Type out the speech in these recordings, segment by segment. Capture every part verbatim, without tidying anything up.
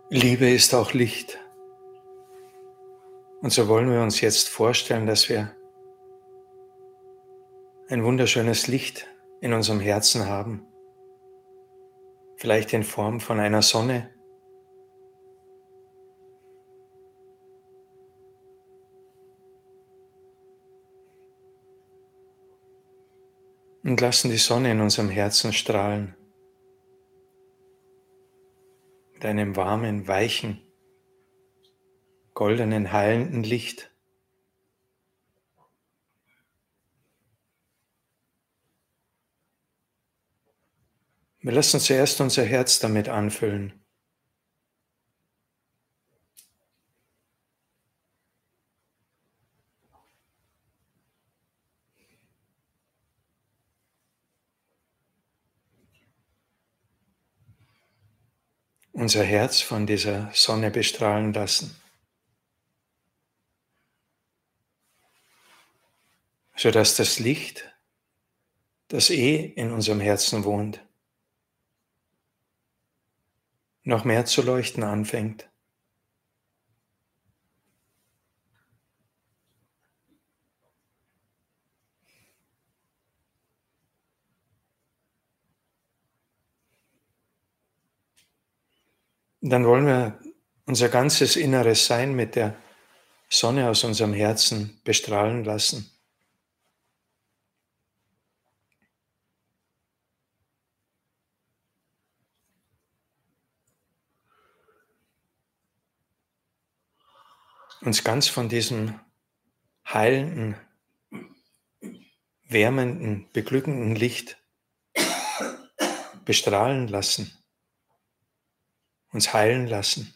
Liebe ist auch Licht. Und so wollen wir uns jetzt vorstellen, dass wir ein wunderschönes Licht in unserem Herzen haben. Vielleicht in Form von einer Sonne. Und lassen die Sonne in unserem Herzen strahlen. Mit einem warmen, weichen, goldenen, heilenden Licht. Wir lassen zuerst unser Herz damit anfüllen. Unser Herz von dieser Sonne bestrahlen lassen. Sodass das Licht, das eh in unserem Herzen wohnt, noch mehr zu leuchten anfängt. Dann wollen wir unser ganzes inneres Sein mit der Sonne aus unserem Herzen bestrahlen lassen. Uns ganz von diesem heilenden, wärmenden, beglückenden Licht bestrahlen lassen, uns heilen lassen.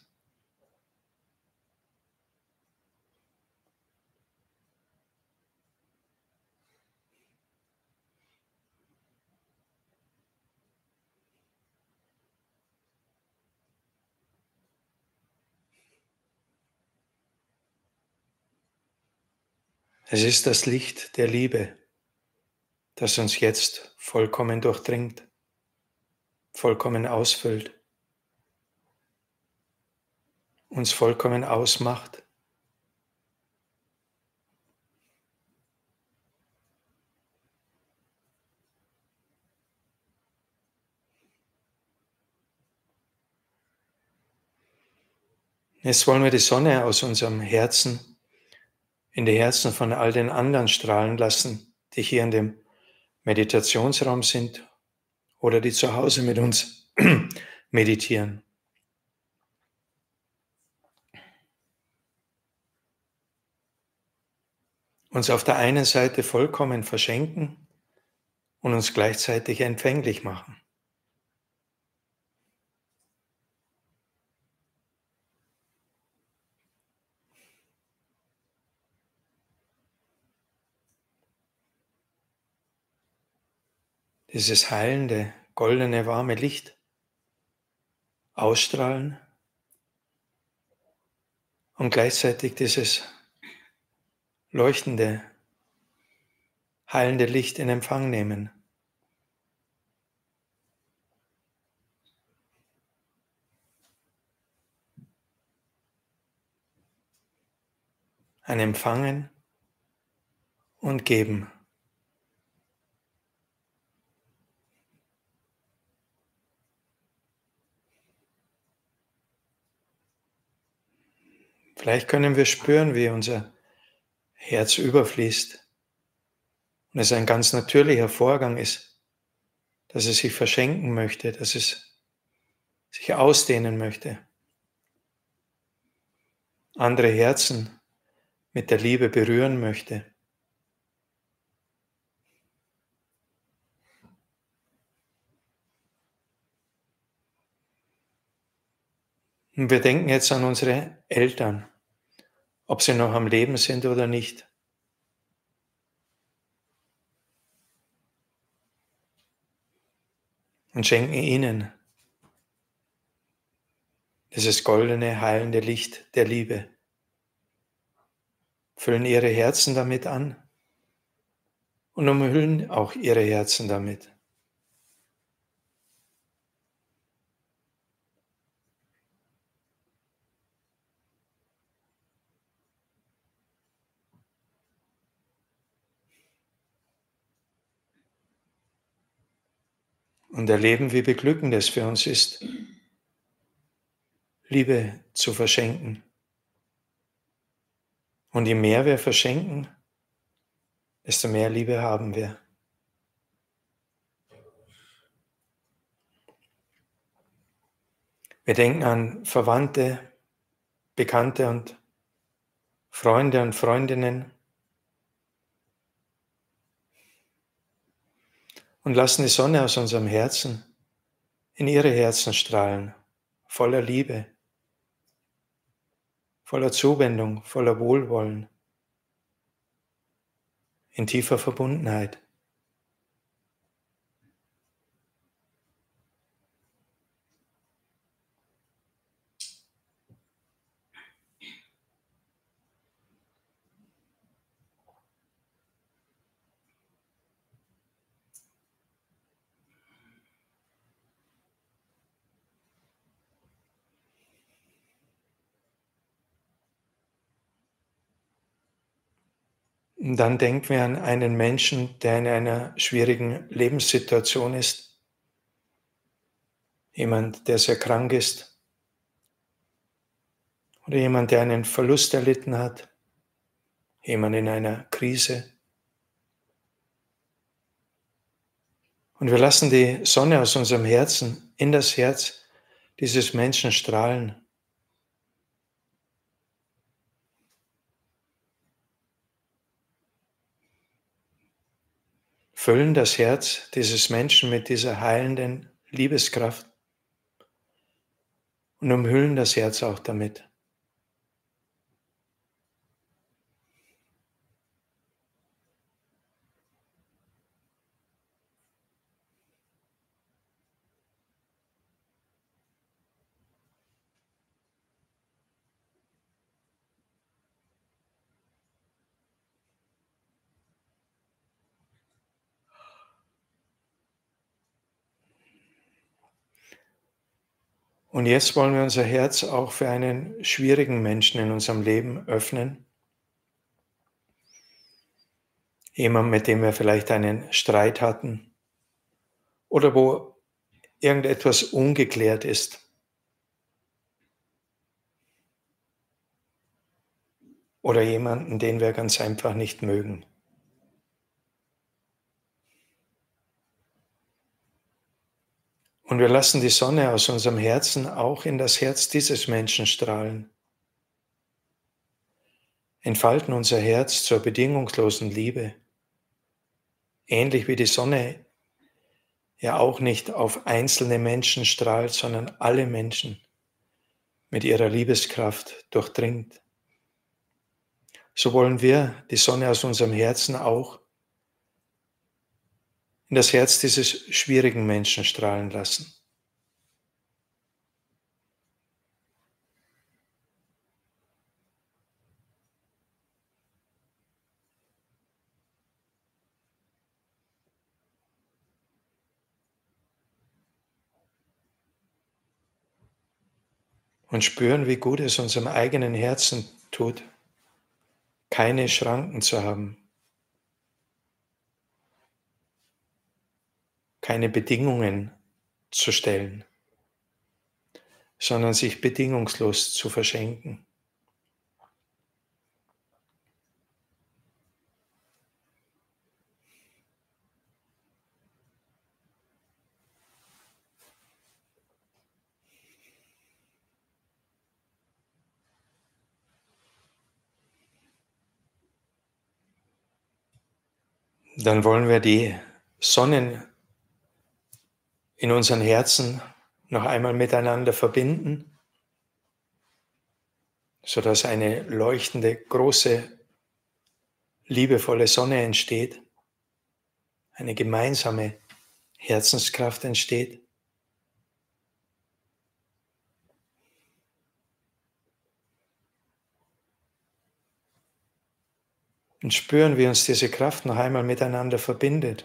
Es ist das Licht der Liebe, das uns jetzt vollkommen durchdringt, vollkommen ausfüllt, uns vollkommen ausmacht. Jetzt wollen wir die Sonne aus unserem Herzen in die Herzen von all den anderen strahlen lassen, die hier in dem Meditationsraum sind oder die zu Hause mit uns meditieren. Uns auf der einen Seite vollkommen verschenken und uns gleichzeitig empfänglich machen. Dieses heilende, goldene, warme Licht ausstrahlen und gleichzeitig dieses leuchtende, heilende Licht in Empfang nehmen. Ein Empfangen und Geben. Vielleicht können wir spüren, wie unser Herz überfließt und es ein ganz natürlicher Vorgang ist, dass es sich verschenken möchte, dass es sich ausdehnen möchte, andere Herzen mit der Liebe berühren möchte. Und wir denken jetzt an unsere Eltern, ob sie noch am Leben sind oder nicht. Und schenken ihnen dieses goldene, heilende Licht der Liebe. Füllen ihre Herzen damit an und umhüllen auch ihre Herzen damit. und erleben, wie beglückend es für uns ist, Liebe zu verschenken. Und je mehr wir verschenken, desto mehr Liebe haben wir. Wir denken an Verwandte, Bekannte und Freunde und Freundinnen und lassen die Sonne aus unserem Herzen in ihre Herzen strahlen, voller Liebe, voller Zuwendung, voller Wohlwollen, in tiefer Verbundenheit. Und dann denken wir an einen Menschen, der in einer schwierigen Lebenssituation ist, jemand, der sehr krank ist oder jemand, der einen Verlust erlitten hat, jemand in einer Krise. Und wir lassen die Sonne aus unserem Herzen in das Herz dieses Menschen strahlen. Füllen das Herz dieses Menschen mit dieser heilenden Liebeskraft und umhüllen das Herz auch damit. Und jetzt wollen wir unser Herz auch für einen schwierigen Menschen in unserem Leben öffnen. Jemand, mit dem wir vielleicht einen Streit hatten oder wo irgendetwas ungeklärt ist. Oder jemanden, den wir ganz einfach nicht mögen. Und wir lassen die Sonne aus unserem Herzen auch in das Herz dieses Menschen strahlen. Entfalten unser Herz zur bedingungslosen Liebe, ähnlich wie die Sonne ja auch nicht auf einzelne Menschen strahlt, sondern alle Menschen mit ihrer Liebeskraft durchdringt. So wollen wir die Sonne aus unserem Herzen auch in das Herz dieses schwierigen Menschen strahlen lassen. Und spüren, wie gut es unserem eigenen Herzen tut, keine Schranken zu haben, keine Bedingungen zu stellen, sondern sich bedingungslos zu verschenken. Dann wollen wir die Sonnen in unseren Herzen noch einmal miteinander verbinden, sodass eine leuchtende, große, liebevolle Sonne entsteht, eine gemeinsame Herzenskraft entsteht. Und spüren, wie uns diese Kraft noch einmal miteinander verbindet.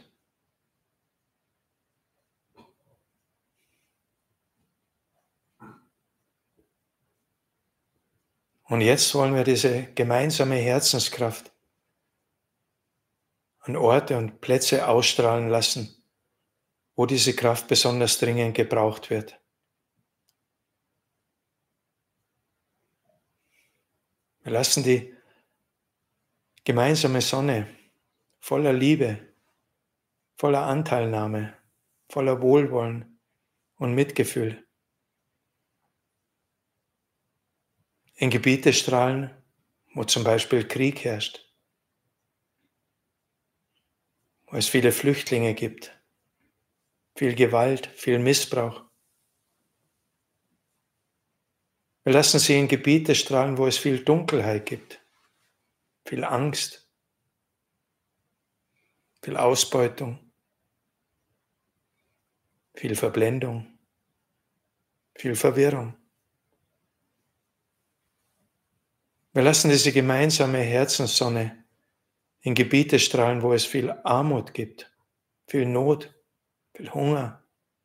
Und jetzt wollen wir diese gemeinsame Herzenskraft an Orte und Plätze ausstrahlen lassen, wo diese Kraft besonders dringend gebraucht wird. Wir lassen die gemeinsame Sonne voller Liebe, voller Anteilnahme, voller Wohlwollen und Mitgefühl in Gebiete strahlen, wo zum Beispiel Krieg herrscht, wo es viele Flüchtlinge gibt, viel Gewalt, viel Missbrauch. Wir lassen sie in Gebiete strahlen, wo es viel Dunkelheit gibt, viel Angst, viel Ausbeutung, viel Verblendung, viel Verwirrung. Wir lassen diese gemeinsame Herzenssonne in Gebiete strahlen, wo es viel Armut gibt, viel Not, viel Hunger.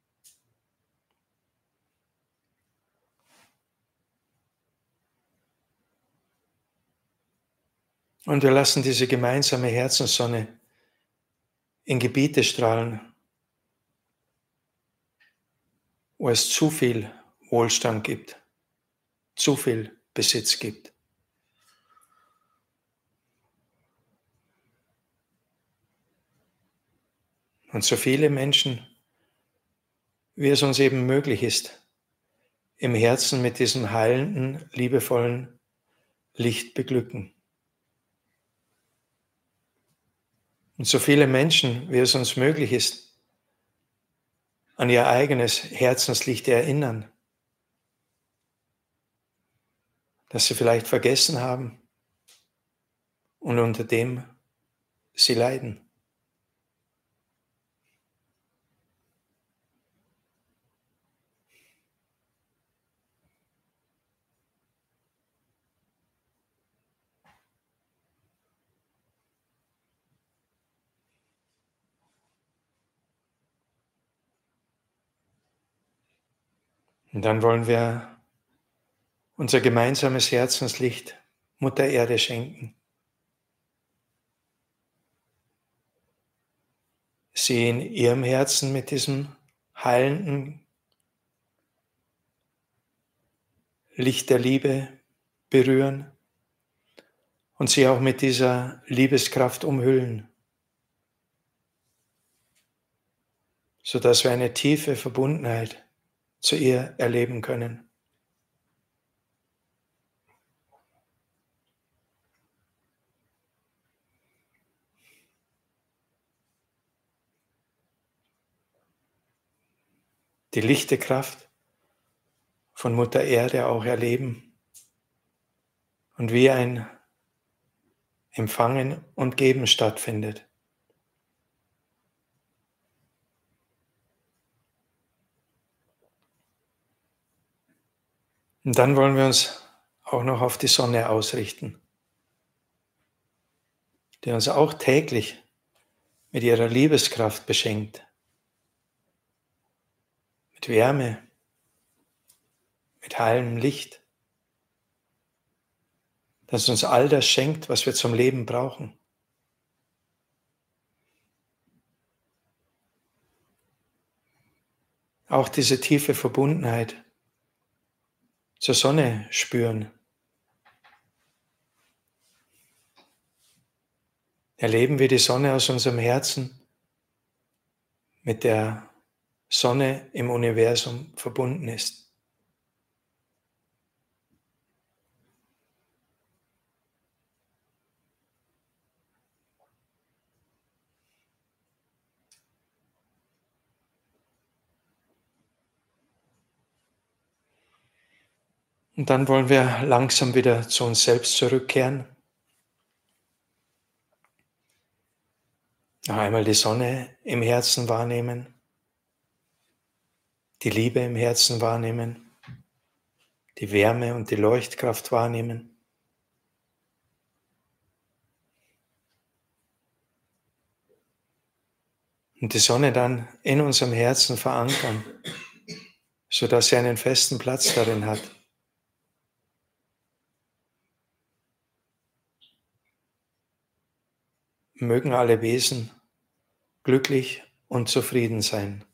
Und wir lassen diese gemeinsame Herzenssonne in Gebiete strahlen, wo es zu viel Wohlstand gibt, zu viel Besitz gibt. Und so viele Menschen, wie es uns eben möglich ist, im Herzen mit diesem heilenden, liebevollen Licht beglücken. Und so viele Menschen, wie es uns möglich ist, an ihr eigenes Herzenslicht erinnern, das sie vielleicht vergessen haben und unter dem sie leiden. Und dann wollen wir unser gemeinsames Herzenslicht Mutter Erde schenken. Sie in ihrem Herzen mit diesem heilenden Licht der Liebe berühren und sie auch mit dieser Liebeskraft umhüllen, sodass wir eine tiefe Verbundenheit zu ihr erleben können. Die lichte Kraft von Mutter Erde auch erleben und wie ein Empfangen und Geben stattfindet. Und dann wollen wir uns auch noch auf die Sonne ausrichten, die uns auch täglich mit ihrer Liebeskraft beschenkt, mit Wärme, mit heilendem Licht, das uns all das schenkt, was wir zum Leben brauchen. Auch diese tiefe Verbundenheit zur Sonne spüren. Erleben wir die Sonne aus unserem Herzen mit der Sonne im Universum verbunden ist. Und dann wollen wir langsam wieder zu uns selbst zurückkehren. Noch einmal die Sonne im Herzen wahrnehmen, die Liebe im Herzen wahrnehmen, die Wärme und die Leuchtkraft wahrnehmen. Und die Sonne dann in unserem Herzen verankern, sodass sie einen festen Platz darin hat. Mögen alle Wesen glücklich und zufrieden sein.